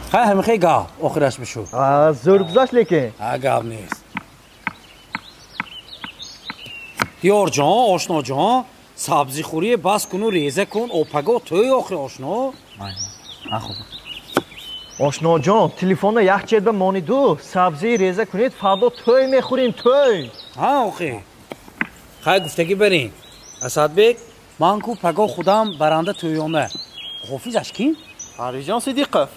خیلی میخوای گاه آخرش بشو. زور گذاشت لیکن گاه نیست. دیار جان آشنا جان سبزی خوری بس کن و ریزه کن اوپگا توی آخر آشنا. خوب. آشنا جان تلفن یک چیز به مانی دو سبزی ریزه کنید فردا توی میخوریم توی. آخه خیلی گفتگی برین. اسد بیگ من کو پگا خودم برنده تویامه. حافظش کین؟ پریجان صدیقه.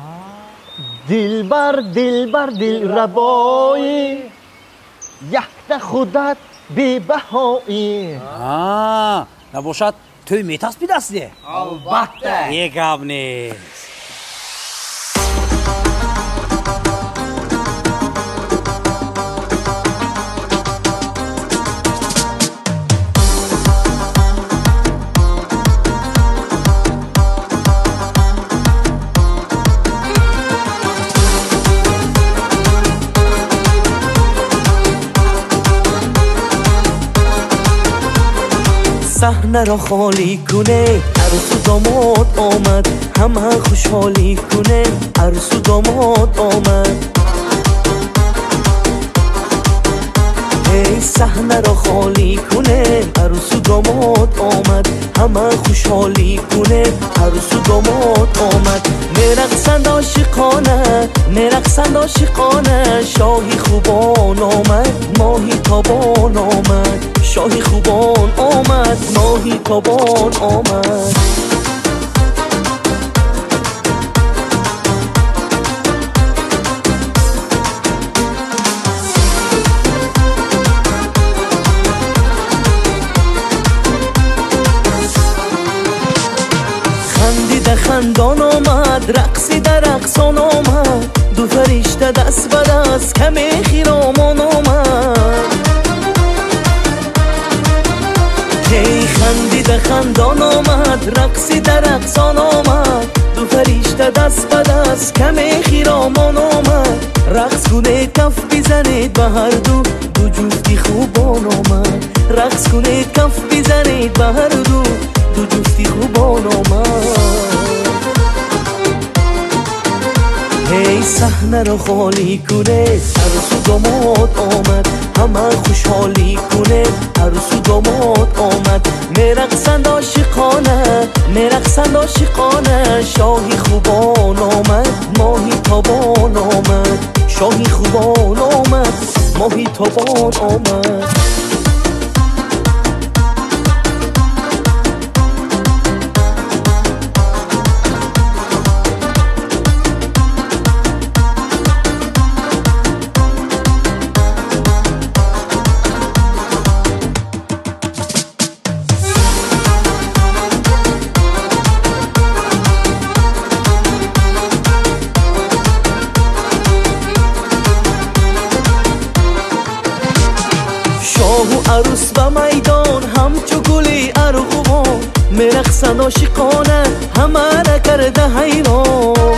دلبر دل ربایی یخت خودت بی بهایی. نباشد توی میتاس بیدسته؟ البته. یک گب نیست. صحنه را خالی کنه عروس و داماد آمد همه خوشحالی کنه عروس و داماد آمد ای صحنه را خالی کنه عروس و داماد آمد همه خوشحالی کنه عروس و داماد آمد میرقصند عاشقانه شاهی خوبان آمد ماهی تابان آمد شاهی خوبان آمد ماهی تابان آمد خندیده خندان آمد رقصیده رقصان آمد دو فرشته دست به دست کمی خیرامان آمد هی خندیده خندان آمد رقصیده رقصان آمد دو فرشته دست به دست کمی خیرامان آمد رقص کنید کف بزنید به هر دو جفتی خوبان آمد رقص کنید کف بزنید به هر دو جفتی خوبان آمد هی صحنه را خالی کنه عروس و داماد آمد همه خوشحالی کنه عروس و داماد آمد میرقصند عاشقانه شاهی خوبان آمد ماهی تابان آمد شاهی خوبان آمد ماهی تابان آمد عروس به میدان همچو گلی ارغوان میرقصند عاشقانه همه را کرده حیران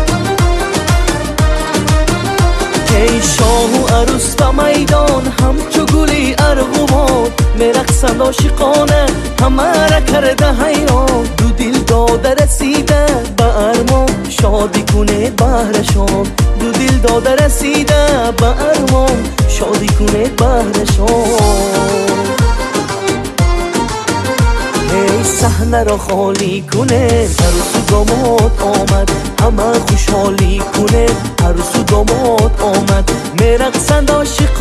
ای شاه و عروس به میدان همچو گلی ارغوان میرقصند عاشقانه همه را کرده حیران دو دل داده رسیده به ارمان شادی کنه بهرشان دو دل داده رسیده به ارمان شادی کنه بهرشان ای صحنه را خالی کنه عروس و داماد آمد همه خوشحالی کنه عروس و داماد آمد میرقصند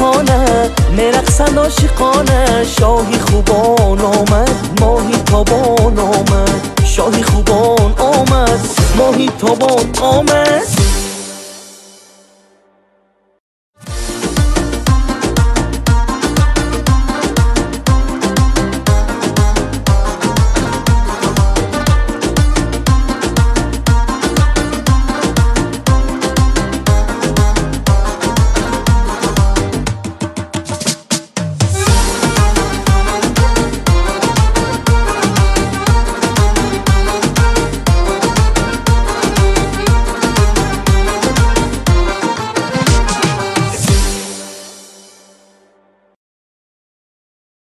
عاشقانه شاهی خوبان آمد ماهی تابان آمد شاهی خوبان آمد ماهی تابان آمد